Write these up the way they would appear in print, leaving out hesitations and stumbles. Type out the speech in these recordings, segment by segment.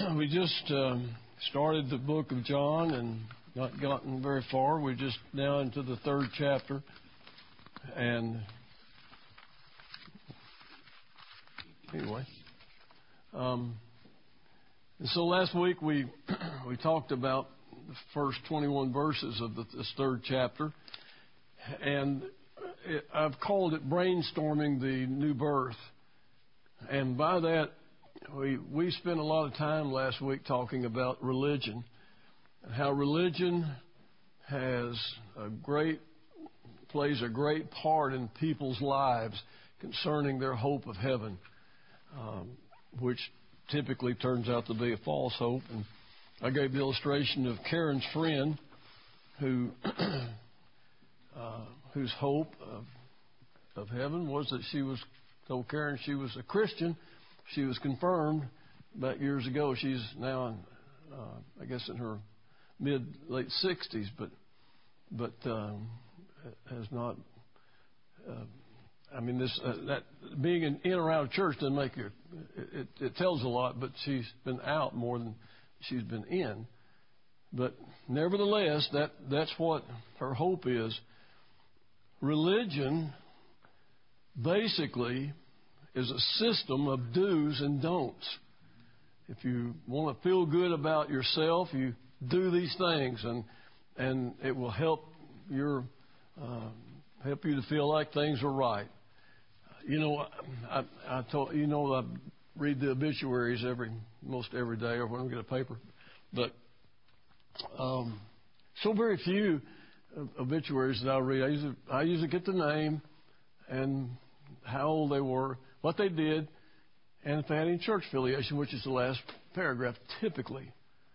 we just started the book of John and not gotten very far. We're just now into the third chapter. And anyway, and so last week we talked about the first 21 verses of this third chapter. And I've called it brainstorming the new birth. And by that, we spent a lot of time last week talking about religion and how religion plays a great part in people's lives concerning their hope of heaven, which typically turns out to be a false hope. And I gave the illustration of Karen's friend whose hope of heaven was that she was told Karen she was a Christian. She was confirmed about years ago. She's now, I guess, in her late 60s, but has not. That being in or out of church doesn't make you. It tells a lot, but she's been out more than she's been in. But nevertheless, that's what her hope is. Religion basically is a system of do's and don'ts. If you want to feel good about yourself, you do these things, and it will help you to feel like things are right. I read the obituaries most every day, or when we get a paper, but so very few obituaries that I read. I usually get the name and how old they were, what they did, and if they had any church affiliation, which is the last paragraph typically.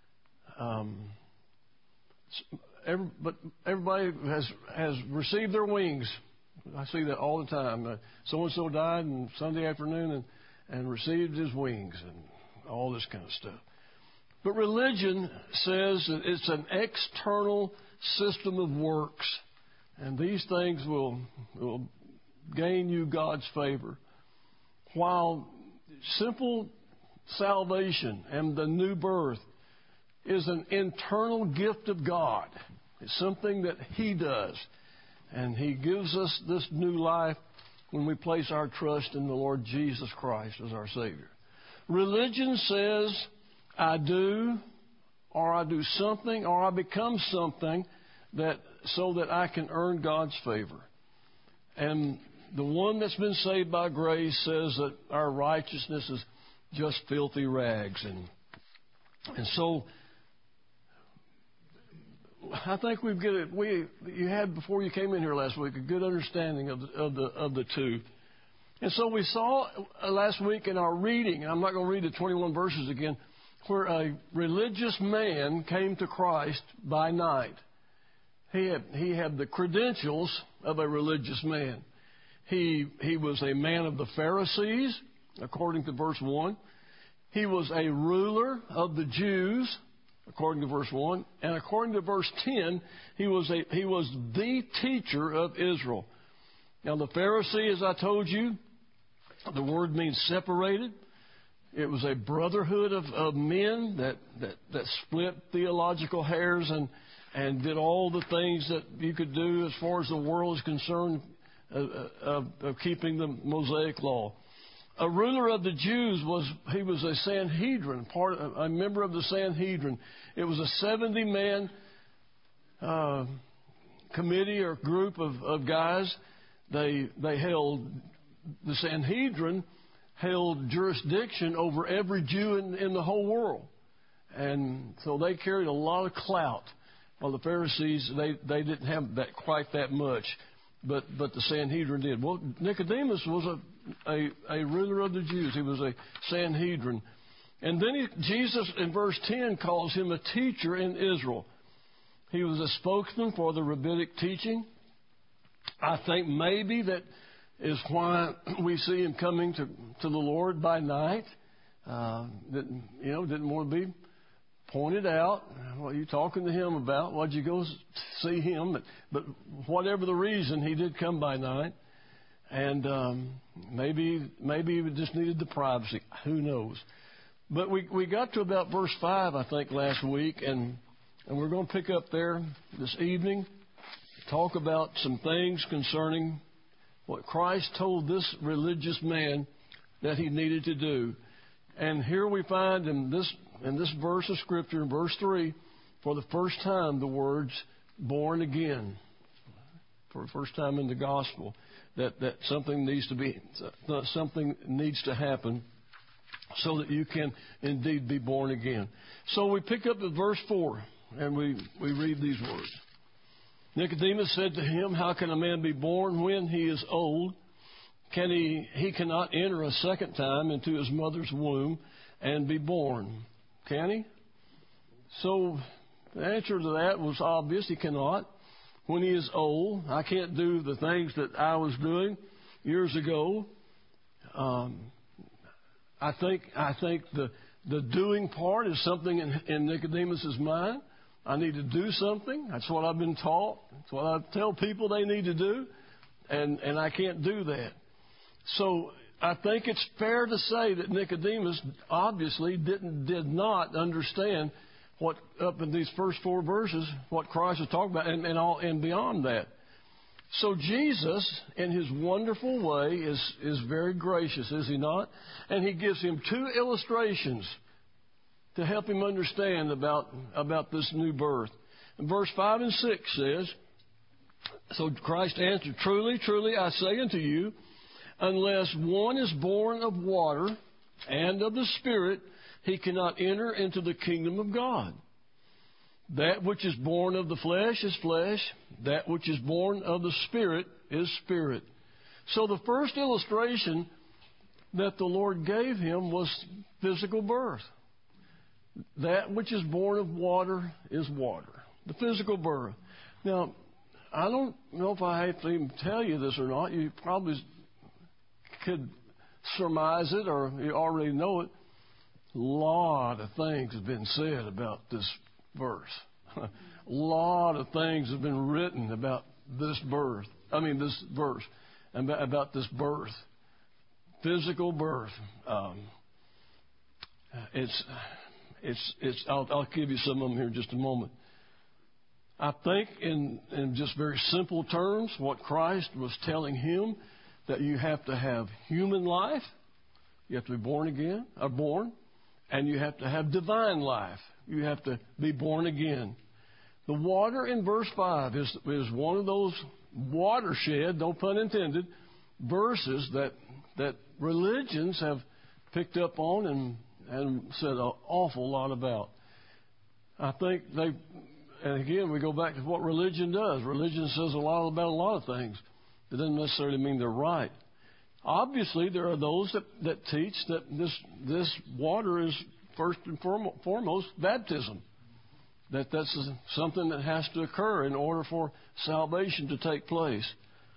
But everybody has received their wings. I see that all the time. So-and-so died on Sunday afternoon and received his wings and all this kind of stuff. But religion says that it's an external system of works, and these things will gain you God's favor. While simple salvation and the new birth is an internal gift of God. It's something that He does. And He gives us this new life when we place our trust in the Lord Jesus Christ as our Savior. Religion says, I do, or I do something, or I become something so that I can earn God's favor. And the one that's been saved by grace says that our righteousness is just filthy rags. And so I think you had, before you came in here last week, a good understanding of the two. And so we saw last week in our reading, and I'm not going to read the 21 verses again, where a religious man came to Christ by night. He had the credentials of a religious man. He was a man of the Pharisees, according to verse 1. He was a ruler of the Jews, according to verse 1. And according to verse 10, he was the teacher of Israel. Now, the Pharisee, as I told you, the word means separated. It was a brotherhood of men that split theological hairs and did all the things that you could do as far as the world is concerned of keeping the Mosaic law. A ruler of the Jews was a Sanhedrin, a member of the Sanhedrin. It was a 70-man committee or group of guys. The Sanhedrin held jurisdiction over every Jew in the whole world, and so they carried a lot of clout. While the Pharisees they didn't have quite that much. But the Sanhedrin did. Well, Nicodemus was a ruler of the Jews. He was a Sanhedrin. And then Jesus, in verse 10, calls him a teacher in Israel. He was a spokesman for the rabbinic teaching. I think maybe that is why we see him coming to the Lord by night. Didn't want to be pointed out. What are you talking to him about? Why'd you go see him? But whatever the reason, he did come by night. And maybe he just needed the privacy. Who knows? But we got to about verse 5, I think, last week, and we're going to pick up there this evening, talk about some things concerning what Christ told this religious man that he needed to do. And here we find in this verse of Scripture, in verse 3, for the first time, the words born again. For the first time in the gospel, that something needs to happen so that you can indeed be born again. So we pick up at verse 4, and we read these words. Nicodemus said to him, how can a man be born when he is old? He cannot enter a second time into his mother's womb and be born. Can he? So the answer to that was obvious. He cannot. When he is old, I can't do the things that I was doing years ago. I think the doing part is something in Nicodemus's mind. I need to do something. That's what I've been taught. That's what I tell people they need to do, and I can't do that. So I think it's fair to say that Nicodemus obviously did not understand what up in these first 4 verses what Christ was talking about, and beyond that. So Jesus, in his wonderful way, is very gracious, is he not? And he gives him 2 illustrations to help him understand about this new birth. And verse 5 and 6 says, so Christ answered, truly, truly, I say unto you, unless one is born of water and of the Spirit, he cannot enter into the kingdom of God. That which is born of the flesh is flesh. That which is born of the Spirit is spirit. So the first illustration that the Lord gave him was physical birth. That which is born of water is water. The physical birth. Now, I don't know if I have to even tell you this or not. You probably could surmise it, or you already know it. A lot of things have been said about this verse. A lot of things have been written about this verse, about this birth, physical birth. I'll give you some of them here in just a moment. I think in just very simple terms, what Christ was telling him, that you have to have human life, you have to be born again, and you have to have divine life. You have to be born again. The water in verse 5 is one of those watershed, no pun intended, verses that religions have picked up on and said an awful lot about. I think and again, we go back to what religion does. Religion says a lot about a lot of things. It doesn't necessarily mean they're right. Obviously, there are those that teach that this water is first and foremost baptism. That's something that has to occur in order for salvation to take place.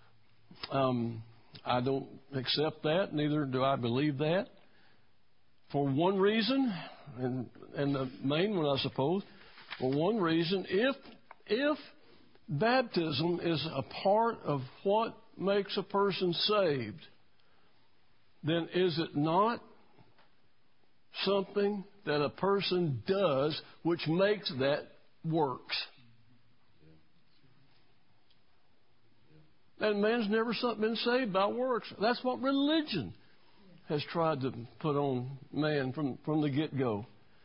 I don't accept that, neither do I believe that. For one reason, and the main one, I suppose, for one reason, if baptism is a part of what makes a person saved, then is it not something that a person does which makes that works? And man's never been saved by works. That's what religion has tried to put on man from the get-go.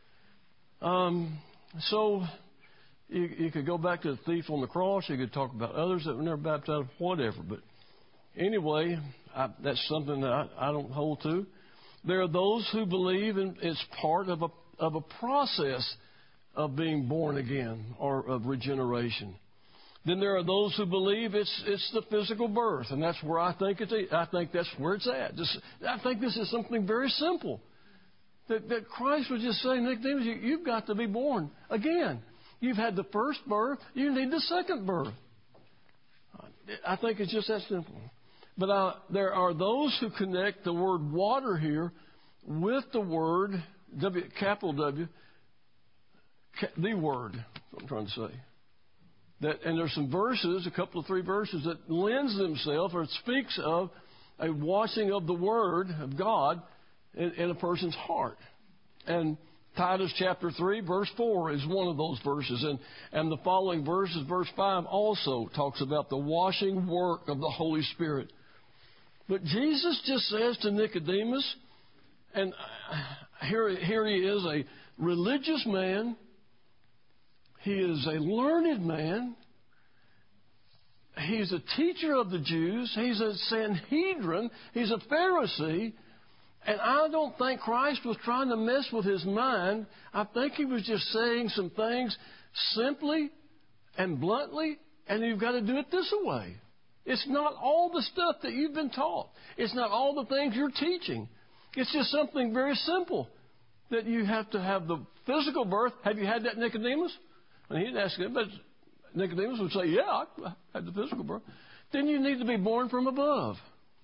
So you could go back to the thief on the cross. You could talk about others that were never baptized, whatever. But anyway, that's something that I don't hold to. There are those who believe it's part of a process of being born again or of regeneration. Then there are those who believe it's the physical birth, and that's where I think that's where it's at. I think this is something very simple. That Christ was just saying, Nicodemus, you've got to be born again. You've had the first birth, you need the second birth. I think it's just that simple. But there are those who connect the word water here with the word, capital W, the word, what I'm trying to say. And there's some verses, a couple of 3 verses, that lends themselves or speaks of a washing of the Word of God in a person's heart. And Titus chapter 3, verse 4 is one of those verses. And the following verses, verse 5, also talks about the washing work of the Holy Spirit. But Jesus just says to Nicodemus, and here he is, a religious man. He is a learned man. He's a teacher of the Jews. He's a Sanhedrin. He's a Pharisee. And I don't think Christ was trying to mess with his mind. I think he was just saying some things simply and bluntly, and you've got to do it this way. It's not all the stuff that you've been taught. It's not all the things you're teaching. It's just something very simple, that you have to have the physical birth. Have you had that, Nicodemus? And he didn't ask him, but Nicodemus would say, yeah, I had the physical birth. Then you need to be born from above.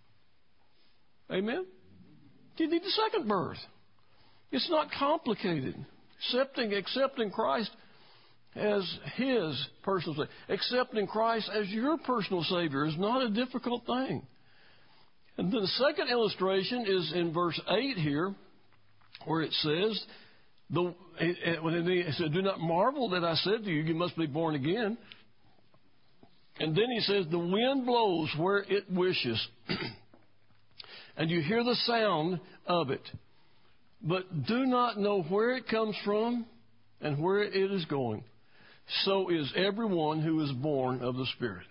Amen? You need the second birth. It's not complicated. Accepting Christ as his personal Savior, accepting Christ as your personal Savior is not a difficult thing. And then the second illustration is in verse 8 here, where it says, when he said, do not marvel that I said to you, you must be born again. And then he says, the wind blows where it wishes. And you hear the sound of it, but do not know where it comes from and where it is going. So is everyone who is born of the Spirit.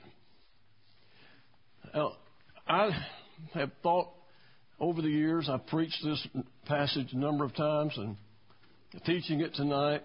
Now, I have thought over the years, I've preached this passage a number of times and teaching it tonight.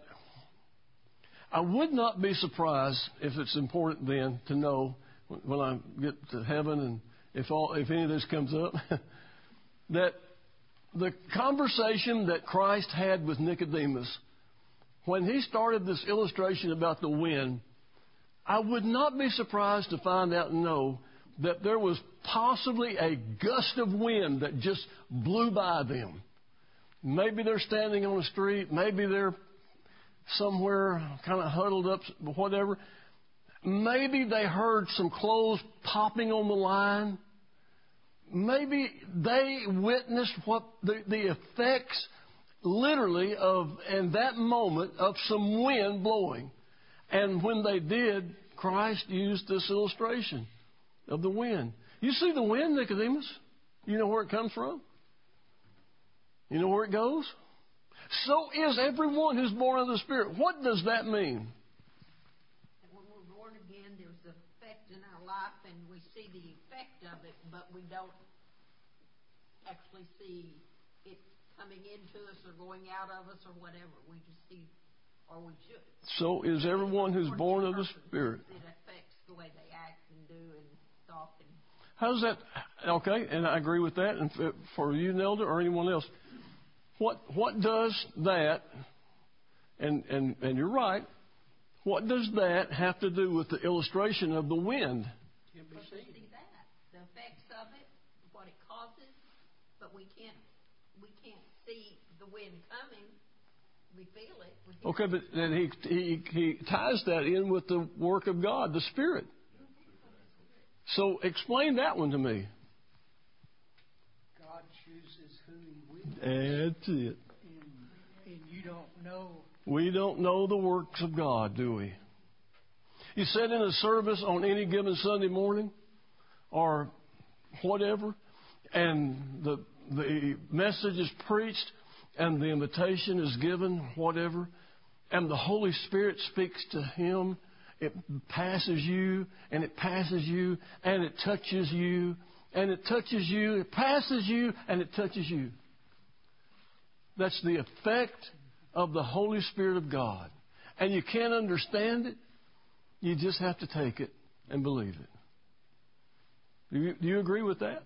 I would not be surprised if it's important then to know when I get to heaven and if any of this comes up, that the conversation that Christ had with Nicodemus, when he started this illustration about the wind, I would not be surprised to find out and know that there was possibly a gust of wind that just blew by them. Maybe they're standing on the street. Maybe they're somewhere kind of huddled up, whatever. Maybe they heard some clothes popping on the line. Maybe they witnessed what the effects, literally, of in that moment of some wind blowing. And when they did, Christ used this illustration of the wind. You see the wind, Nicodemus? You know where it comes from? You know where it goes? So is everyone who's born of the Spirit. What does that mean? When we're born again, there's an effect in our life, and we see the effect of it, but we don't actually see it coming into us or going out of us or whatever. We just see, or we should. So is everyone who's born of the Spirit. It affects the way they act and do and talk. And how's that? Okay, and I agree with that. And for you, Nelda, or anyone else, what does that? And you're right. What does that have to do with the illustration of the wind? Can we see that, the effects of it, what it causes, but we can't see the wind coming. We feel it. We hear Okay, but then he ties that in with the work of God, the Spirit. So explain that one to me. God chooses who He will. That's it. And you don't know. We don't know the works of God, do we? You sit in a service on any given Sunday morning or whatever, and the message is preached and the invitation is given, whatever, and the Holy Spirit speaks to him. It passes you, and it passes you, and it touches you, and it touches you. It passes you, and it touches you. That's the effect of the Holy Spirit of God. And you can't understand it. You just have to take it and believe it. Do you agree with that?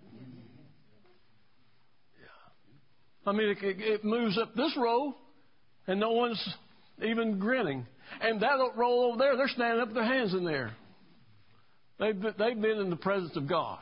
Yeah. I mean, it moves up this row, and no one's even grinning. And that row over there, they're standing up with their hands in there. They've been in the presence of God.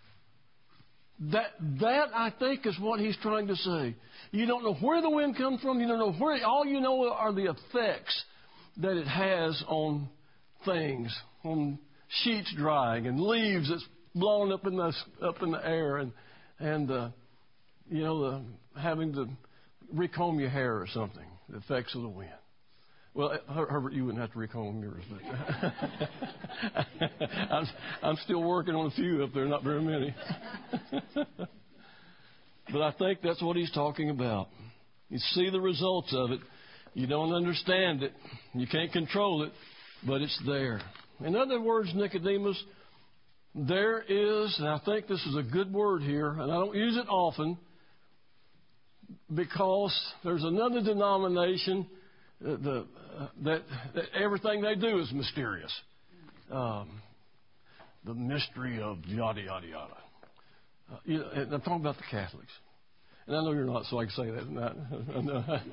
That I think is what he's trying to say. You don't know where the wind comes from. You don't know where. All you know are the effects that it has on things, on sheets drying and leaves that's blown up in the air, and having to recomb your hair or something, the effects of the wind. Well, Herbert, you wouldn't have to recomb yours, but I'm still working on a few up there, not very many. But I think that's what he's talking about. You see the results of it. You don't understand it. You can't control it, but it's there. In other words, Nicodemus, there is, and I think this is a good word here, and I don't use it often because there's another denomination that everything they do is mysterious. The mystery of yada, yada, yada. And I'm talking about the Catholics. And I know you're not, so I can say that.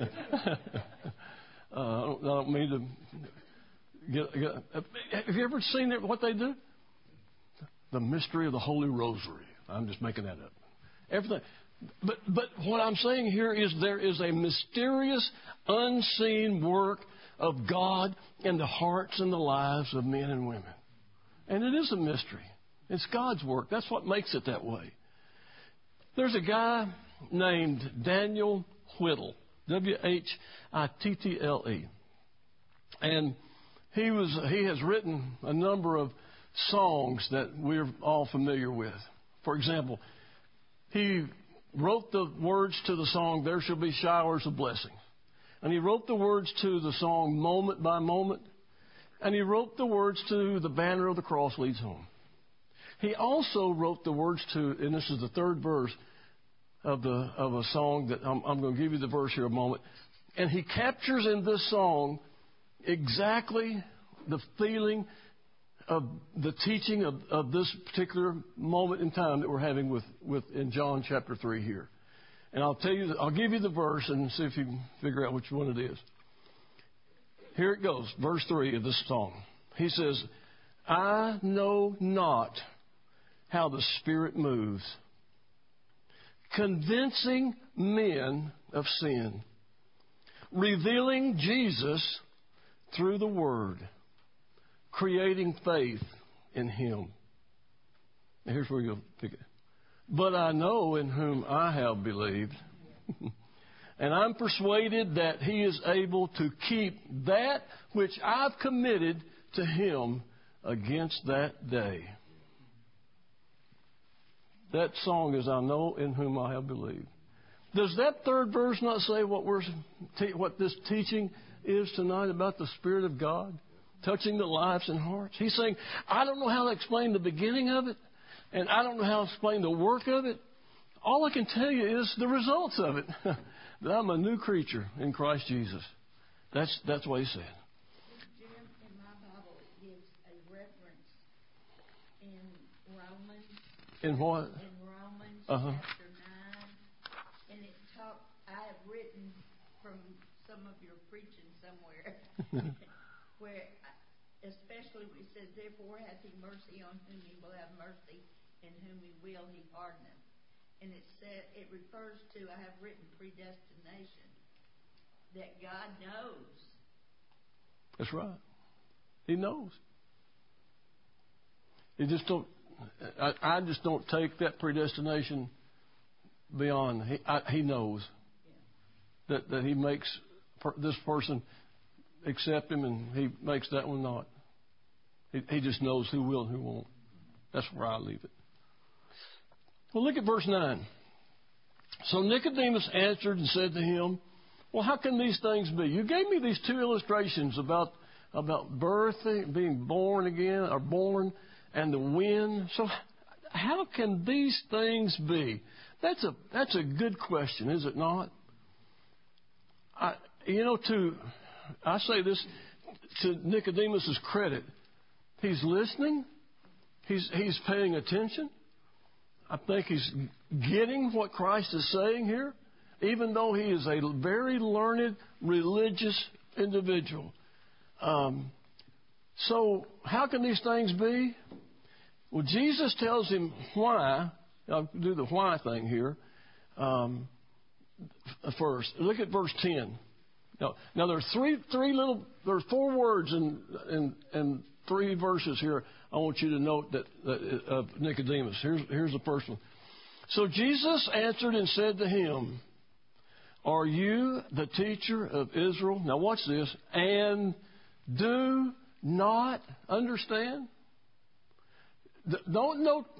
I don't mean to get. Have you ever seen what they do? The mystery of the Holy Rosary. I'm just making that up. Everything. But what I'm saying here is there is a mysterious, unseen work of God in the hearts and the lives of men and women. And it is a mystery. It's God's work. That's what makes it that way. There's a guy named Daniel Whittle, Whittle. And he has written a number of songs that we're all familiar with. For example, he wrote the words to the song, There Shall Be Showers of Blessing. And he wrote the words to the song, Moment by Moment. And he wrote the words to The Banner of the Cross Leads Home. He also wrote the words to, and this is the third verse of a song that I'm going to give you the verse here in a moment. And he captures in this song exactly the feeling of the teaching of this particular moment in time that we're having with in John chapter 3 here. And I'll give you the verse and see if you can figure out which one it is. Here it goes, verse 3 of this song. He says, I know not how the Spirit moves, convincing men of sin, revealing Jesus through the Word, creating faith in Him. Now here's where you'll pick it. But I know in whom I have believed, and I'm persuaded that He is able to keep that which I've committed to Him against that day. That song is, I know in whom I have believed. Does that third verse not say what this teaching is tonight about the Spirit of God touching the lives and hearts? He's saying, I don't know how to explain the beginning of it, and I don't know how to explain the work of it. All I can tell you is the results of it. That I'm a new creature in Christ Jesus. That's what he said. Jim, in my Bible, it gives a reference in Romans. In what? In Romans chapter 9. And I have written from some of your preaching somewhere, where especially it says, therefore hath He mercy on whom He will have mercy, and whom He will He pardoneth. And it refers to, I have written predestination, that God knows. That's right. He knows. He just don't. I just don't take that predestination beyond. He knows that He makes this person accept Him, and He makes that one not. He just knows who will and who won't. That's where I leave it. Well, look at verse 9. So Nicodemus answered and said to Him, well, how can these things be? You gave me these two illustrations about birth, being born again, or born, and the wind. So how can these things be? That's a good question, is it not? I say this to Nicodemus's credit. He's listening. He's paying attention. I think he's getting what Christ is saying here, even though he is a very learned, religious individual. So how can these things be? Well, Jesus tells him why. I'll do the why thing here first. Look at verse 10. Now there's there's 4 words in 3 verses here. I want you to note that of Nicodemus. Here's the first one. So Jesus answered and said to him, Are you the teacher of Israel? Now watch this. And do not understand? Don't note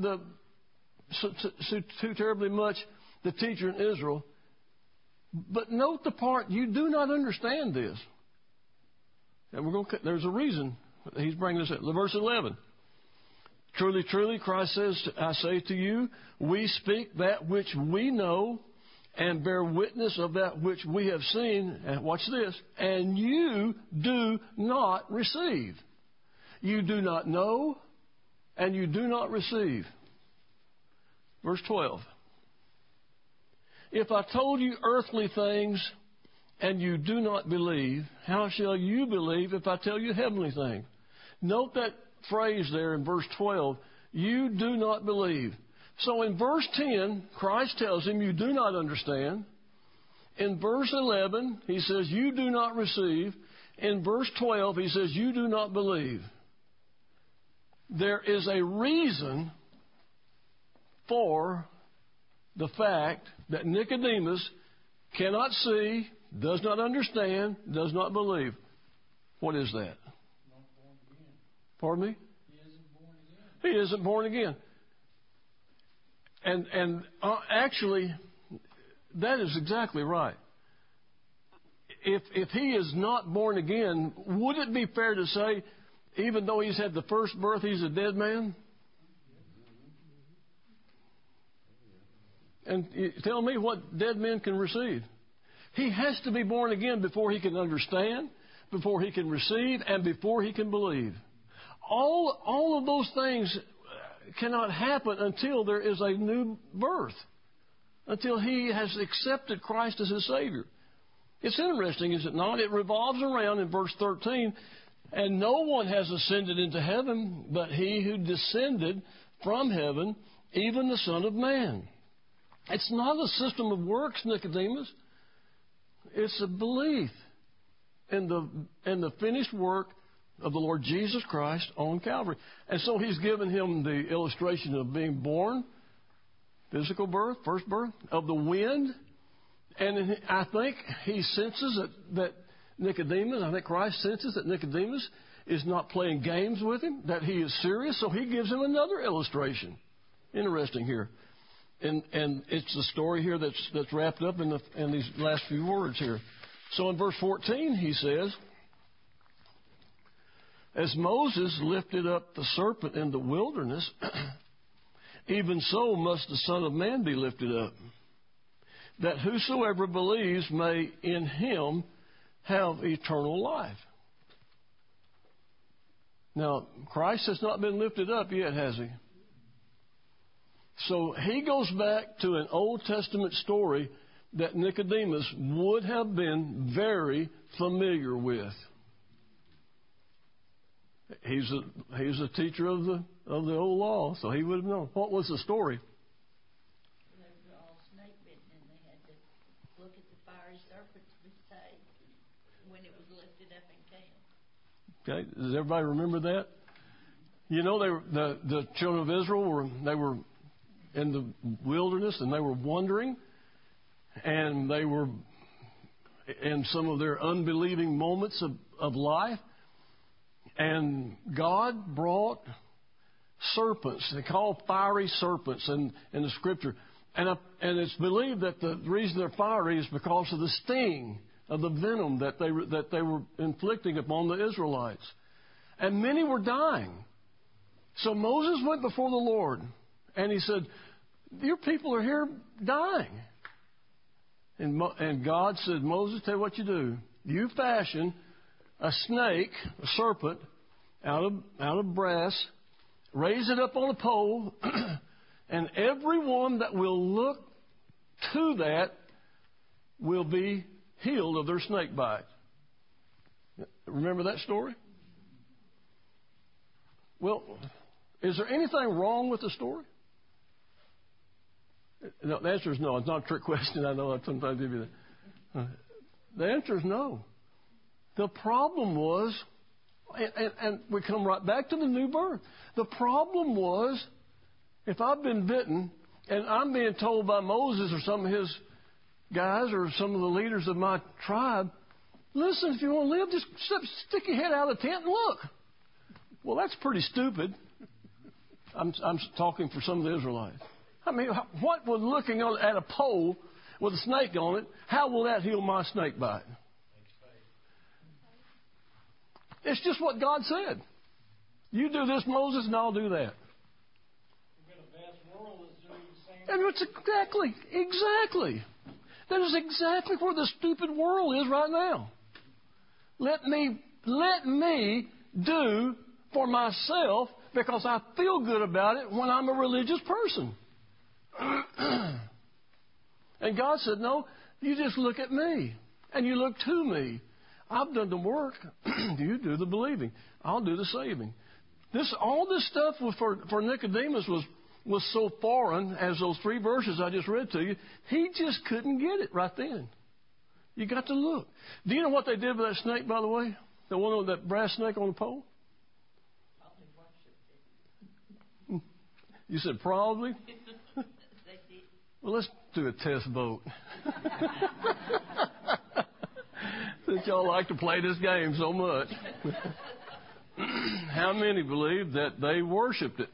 too terribly much the teacher in Israel, but note the part, you do not understand this. And there's a reason he's bringing this up. Verse 11. Truly, truly, Christ says, I say to you, we speak that which we know and bear witness of that which we have seen. And watch this. And you do not receive. You do not know, and you do not receive. Verse 12. If I told you earthly things and you do not believe, how shall you believe if I tell you heavenly things? Note that phrase there in verse 12, you do not believe. So in verse 10, Christ tells him you do not understand. In verse 11, he says you do not receive. In verse 12, he says you do not believe. There is a reason for the fact that Nicodemus cannot see, does not understand, does not believe. What is that? Pardon me? He isn't born again. And actually, that is exactly right. If he is not born again, would it be fair to say, even though he's had the first birth, he's a dead man? And tell me what dead men can receive. He has to be born again before he can understand, before he can receive, and before he can believe. All of those things cannot happen until there is a new birth, until he has accepted Christ as his Savior. It's interesting, is it not? It revolves around in verse 13, and no one has ascended into heaven but he who descended from heaven, even the Son of Man. It's not a system of works, Nicodemus. It's a belief in the finished work of the Lord Jesus Christ on Calvary. And so he's given him the illustration of being born, physical birth, first birth, of the wind. And I think he senses that Nicodemus, I think Christ senses that Nicodemus is not playing games with him, that he is serious. So he gives him another illustration. Interesting here. And it's the story here that's wrapped up in these last few words here. So in verse 14 he says, as Moses lifted up the serpent in the wilderness, even so must the Son of Man be lifted up, that whosoever believes may in him have eternal life. Now, Christ has not been lifted up yet, has he? So he goes back to an Old Testament story that Nicodemus would have been very familiar with. He's a teacher of the old law, so he would have known. What was the story? They were all snake bitten, and they had to look at the fiery serpents beside when it was lifted up and came. Okay, does everybody remember that? You know, the children of Israel were in the wilderness, and they were wandering, and they were in some of their unbelieving moments of life. And God brought serpents. They call fiery serpents in the Scripture. And it's believed that the reason they're fiery is because of the sting of the venom that they were inflicting upon the Israelites. And many were dying. So Moses went before the Lord, and he said, your people are here dying. And God said, Moses, tell you what you do. You fashion a snake, a serpent, out of brass, raise it up on a pole, and everyone that will look to that will be healed of their snake bite. Remember that story? Well, is there anything wrong with the story? No, the answer is no. It's not a trick question. I know I sometimes give you that. The answer is no. The problem was, and we come right back to the new birth. The problem was, if I've been bitten and I'm being told by Moses or some of his guys or some of the leaders of my tribe, listen, if you want to live, just stick your head out of the tent and look. Well, that's pretty stupid. I'm talking for some of the Israelites. I mean, what would looking at a pole with a snake on it, how will that heal my snake bite? It's just what God said. You do this, Moses, and I'll do that. And it's exactly. That is exactly where the stupid world is right now. Let me do for myself because I feel good about it when I'm a religious person. And God said, no, you just look at me and you look to me. I've done the work. You do the believing. I'll do the saving. All this stuff for Nicodemus was so foreign as those 3 verses I just read to you. He just couldn't get it right then. You got to look. Do you know what they did with that snake, by the way? The one with that brass snake on the pole? You said probably? Well, let's do a test vote. Since y'all like to play this game so much. How many believe that they worshipped it?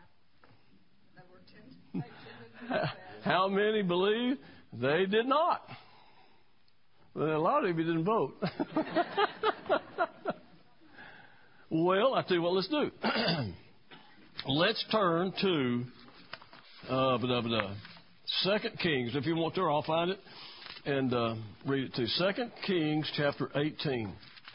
How many believe they did not? Well, a lot of you didn't vote. Well, I tell you what, let's do. Let's turn to 2 Kings. If you want to, I'll find it and read it too. 2 Kings chapter 18.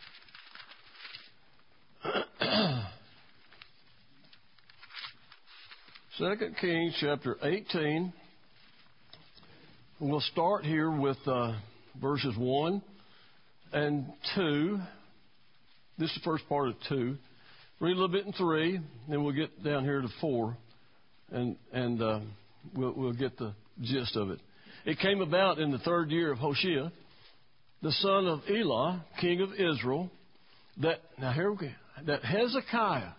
2 Kings chapter 18. We'll start here with verses 1 and 2. This is the first part of 2. Read a little bit in 3, then we'll get down here to 4, and we'll get the gist of it. It came about in the 3rd year of Hoshea, the son of Elah, king of Israel, that Hezekiah,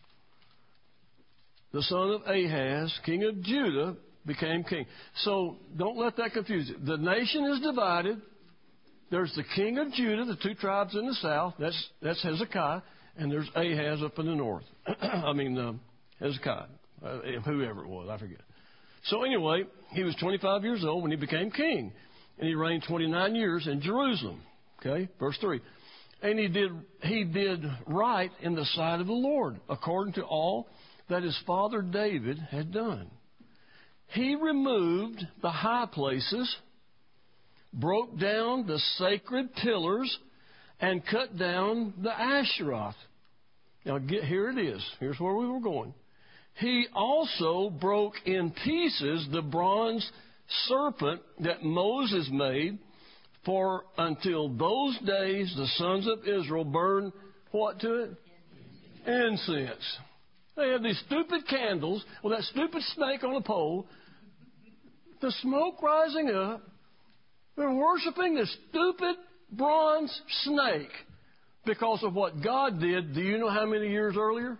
the son of Ahaz, king of Judah, became king. So don't let that confuse you. The nation is divided. There's the king of Judah, the 2 tribes in the south. That's Hezekiah. And there's Ahaz up in the north. Hezekiah. Whoever it was, I forget. So anyway, he was 25 years old when he became king. And he reigned 29 years in Jerusalem. Okay, verse 3. And he did right in the sight of the Lord, according to all that his father David had done. He removed the high places, broke down the sacred pillars, and cut down the Asheroth. Now, here it is. Here's where we were going. He also broke in pieces the bronze serpent that Moses made, for until those days the sons of Israel burned what to it? Incense. They had these stupid candles with that stupid snake on a pole, the smoke rising up. They're worshiping this stupid bronze snake because of what God did. Do you know how many years earlier?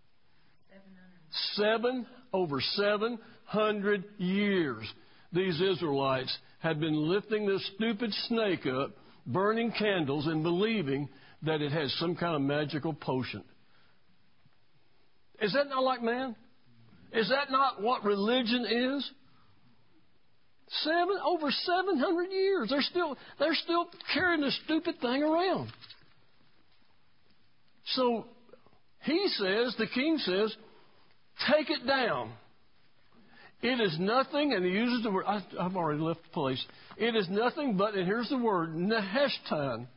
700 years. These Israelites had been lifting this stupid snake up, burning candles, and believing that it has some kind of magical potion. Is that not like man? Is that not what religion is? Over 700 years. They're still carrying this stupid thing around. So he says, the king says, take it down. It is nothing, and he uses the word, I've already left the place. It is nothing but, and here's the word, Neheshtan.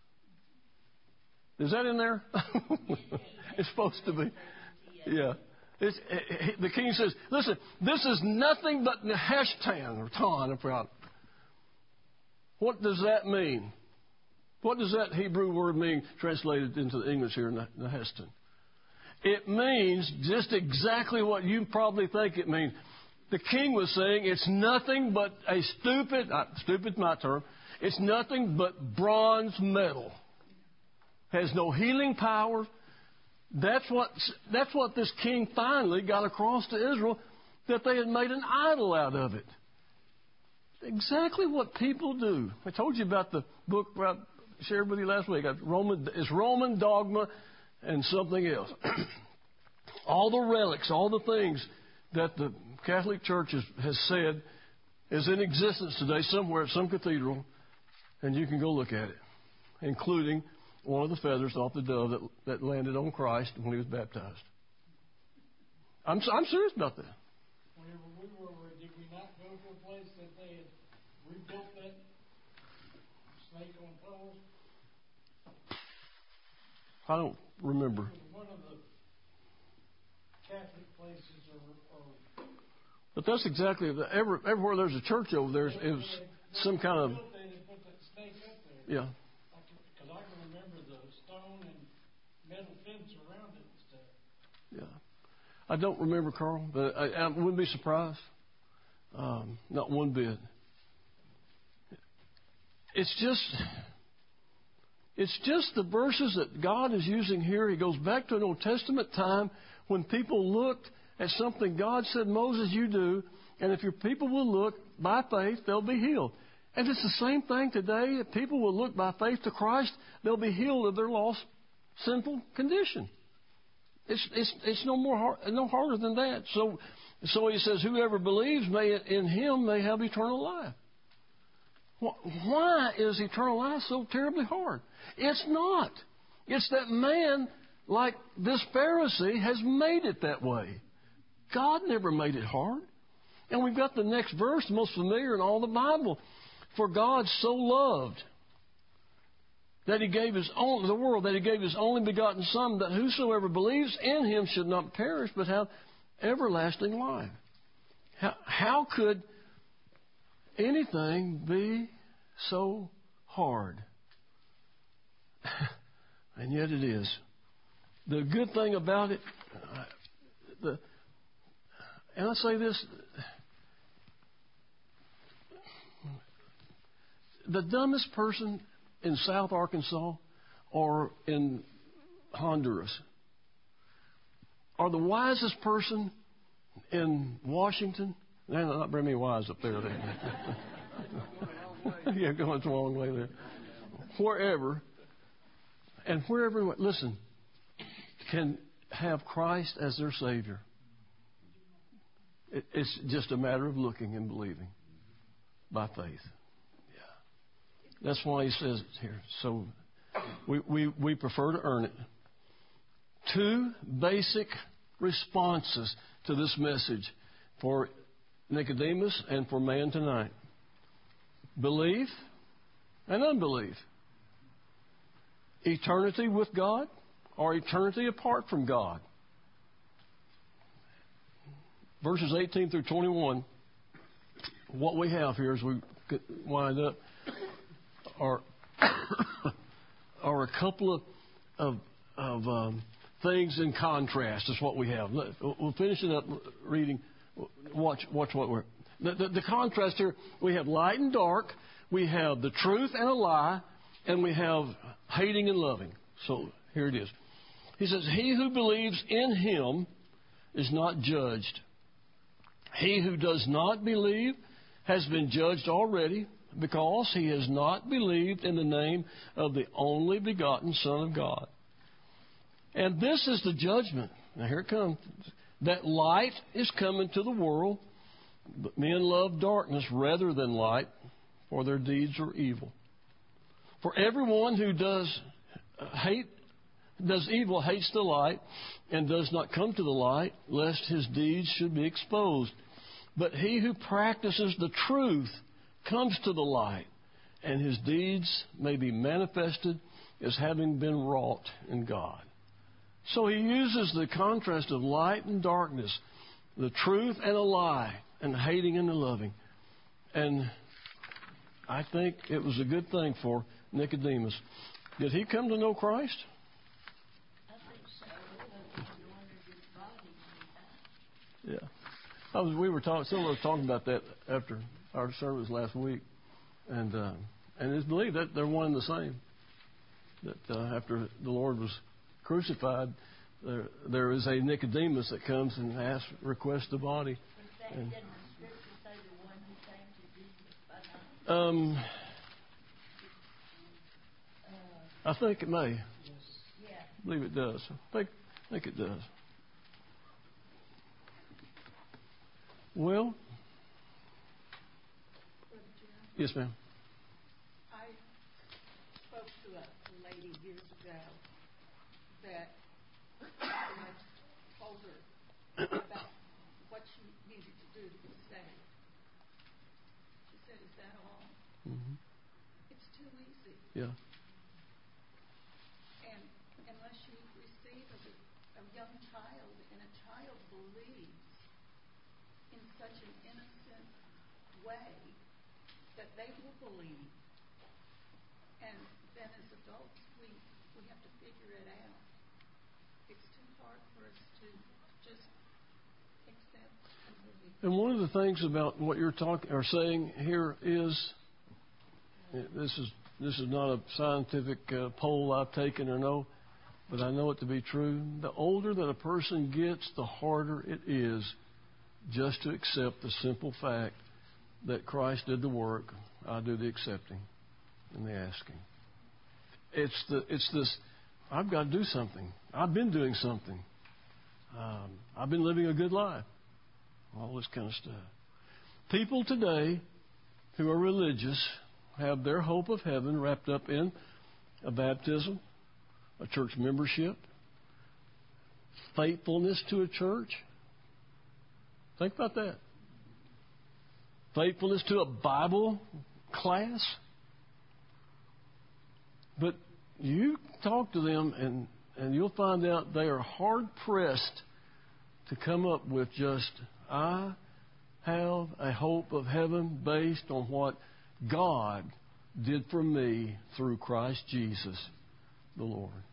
Is that in there? It's supposed to be. Yeah. The king says, listen, this is nothing but Neheshtan, or Tan, I forgot. What does that mean? What does that Hebrew word mean translated into the English here, Neheshtan? It means just exactly what you probably think it means. The king was saying it's nothing but a stupid's my term, it's nothing but bronze metal. Has no healing power. That's what this king finally got across to Israel, that they had made an idol out of it. exactly what people do. I told you about the book I shared with you last week. It's Roman dogma and something else. All the relics, all the things that the Catholic Church has said is in existence today somewhere at some cathedral, and you can go look at it, including one of the feathers off the dove that landed on Christ when he was baptized. I'm serious about that. Whenever we were, did we not go to a place that they had rebuilt that snake on poles? I don't remember. It was one of the Catholic places or But that's exactly everywhere there's a church over there. It was some kind of they put that snake up there. yeah. Because I can remember the stone and metal fence around it and stuff. Yeah. I don't remember, Carl, but I wouldn't be surprised. Not one bit. It's just the verses that God is using here. He goes back to an Old Testament time when people looked at something God said, Moses, you do, and if your people will look by faith, they'll be healed. And it's the same thing today. If people will look by faith to Christ, they'll be healed of their lost, sinful condition. It's no harder than that. So he says, whoever believes in him may have eternal life. Why is eternal life so terribly hard? It's not. It's that man, like this Pharisee, has made it that way. God never made it hard. And we've got the next verse, the most familiar in all the Bible. For God so loved that he gave his only begotten Son, that whosoever believes in him should not perish, but have everlasting life. How could anything be so hard? And yet it is. The good thing about it, and I say this, the dumbest person in South Arkansas or in Honduras, or the wisest person in Washington. They're not very many wise up there. Yeah, going the wrong way there. Wherever, listen, can have Christ as their Savior. It's just a matter of looking and believing by faith. That's why he says it here. So we prefer to earn it. Two basic responses to this message for Nicodemus and for man tonight. Belief and unbelief. Eternity with God or eternity apart from God. Verses 18 through 21, what we have here as we wind up are a couple of things in contrast is what we have. We'll finish it up reading. Watch what we're... The contrast here, we have light and dark, we have the truth and a lie, and we have hating and loving. So here it is. He says, he who believes in him is not judged. He who does not believe has been judged already, because he has not believed in the name of the only begotten Son of God. And this is the judgment. Now here it comes. That light is come into the world, but men love darkness rather than light, for their deeds are evil. For everyone who does evil hates the light, and does not come to the light, lest his deeds should be exposed. But he who practices the truth comes to the light, and his deeds may be manifested as having been wrought in God. So he uses the contrast of light and darkness, the truth and a lie, and hating and the loving. And I think it was a good thing for Nicodemus. Did he come to know Christ? I think so. Yeah. We were talking. Someone was talking about that after our service last week, and it's believed that they're one and the same. That after the Lord was crucified, there is a Nicodemus that comes and requests the body. Didn't the scripture say the one who came to Jesus by I think it may. Yes. I believe it does. I think it does. Well, yes, ma'am. I spoke to a lady years ago that I told her about what she needed to do to be saved. She said, "Is that all? Mm-hmm. It's too easy." Yeah. And unless you receive a young child, and a child believes in such an innocent way that they will believe, and then as adults we have to figure it out. It's too hard for us to just accept and believe. And one of the things about what you're talking or saying here is, this is not a scientific poll I've taken or no, but I know it to be true. The older that a person gets, the harder it is just to accept the simple fact that Christ did the work, I do the accepting and the asking. It's this, I've got to do something. I've been doing something. I've been living a good life. All this kind of stuff. People today who are religious have their hope of heaven wrapped up in a baptism, a church membership, faithfulness to a church. Think about that. Faithfulness to a Bible class. But you talk to them and you'll find out they are hard-pressed to come up with just, I have a hope of heaven based on what God did for me through Christ Jesus the Lord.